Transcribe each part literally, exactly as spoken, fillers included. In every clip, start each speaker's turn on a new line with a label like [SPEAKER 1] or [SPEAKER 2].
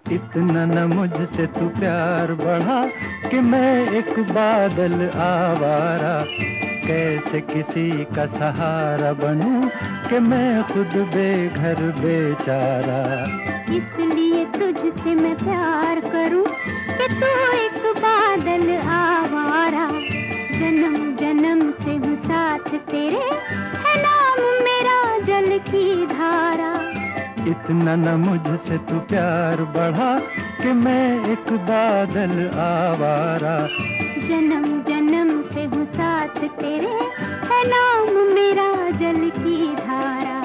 [SPEAKER 1] इतना न मुझसे तू प्यार बढ़ा कि मैं एक बादल आवारा। कैसे किसी का सहारा बनूं कि मैं खुद बेघर बेचारा।
[SPEAKER 2] इसलिए तुझसे मैं प्यार करूं कि तू एक बादल आवारा। जन्म जन्म से हूँ साथ तेरे, है नाम मेरा जल की धारा।
[SPEAKER 1] इतना न मुझसे तू प्यार बढ़ा कि मैं एक बादल आवारा।
[SPEAKER 2] जन्म जन्म से हूँ साथ तेरे, है नाम मेरा जल की धारा।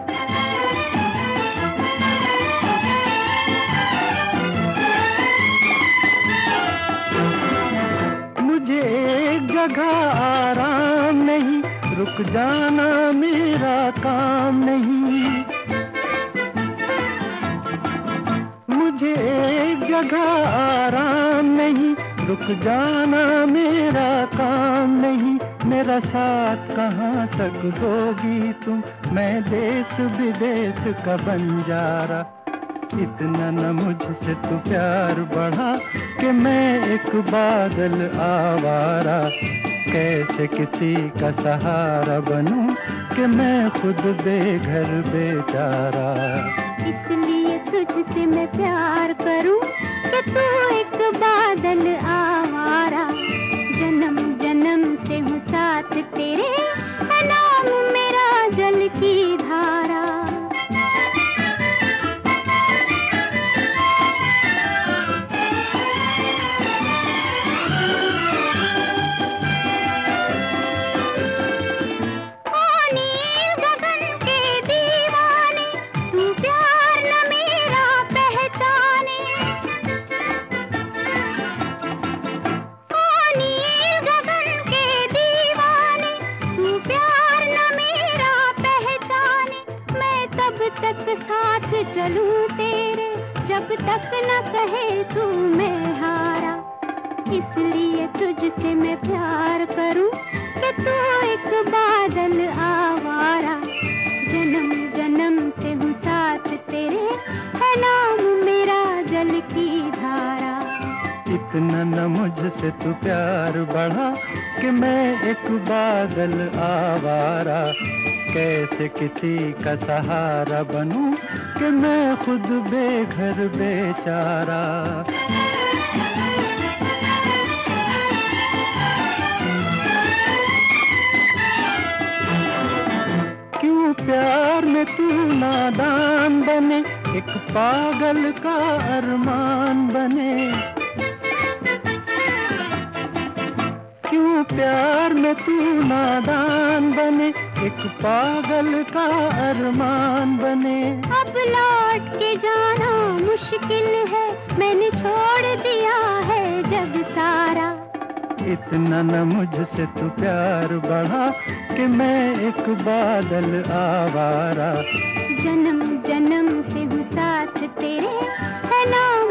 [SPEAKER 1] मुझे एक जगह आराम नहीं, रुक जाना मेरा काम नहीं। मुझे एक जगह आराम नहीं, रुक जाना मेरा काम नहीं। मेरा साथ कहाँ तक दोगी तुम, मैं देश विदेश का बंजारा। इतना न मुझसे तू प्यार बढ़ा कि मैं एक बादल आवारा। कैसे किसी का सहारा बनूं कि मैं खुद बेघर बेचारा।
[SPEAKER 2] इसलिए तुझसे मैं प्यार करूं कि तू एक बादल आवारा। जन्म जन्म से हूँ साथ तेरे, है नाम मेरा जल की धारा। तक साथ चलूं तेरे, जब तक न कहे तू मैं हारा। इसलिए तुझसे मैं प्यार करूं कि तू एक बादल आवारा। जन्म जन्म से हूँ साथ तेरे, है नाम मेरा जल की धारा।
[SPEAKER 1] इतना न मुझसे तू प्यार बढ़ा कि मैं एक बादल आवारा। कैसे किसी का सहारा बनूं कि मैं खुद बेघर बेचारा। क्यों प्यार में तू नादान बने, एक पागल का अरमान बने। क्यों प्यार में तू नादान बने, एक पागल का अरमान बने।
[SPEAKER 2] अब लौट के जाना मुश्किल है, मैंने छोड़ दिया है जग सारा।
[SPEAKER 1] इतना न मुझसे तू प्यार बढ़ा कि मैं एक बादल आवारा।
[SPEAKER 2] जन्म जन्म से हूँ साथ तेरे, है नाम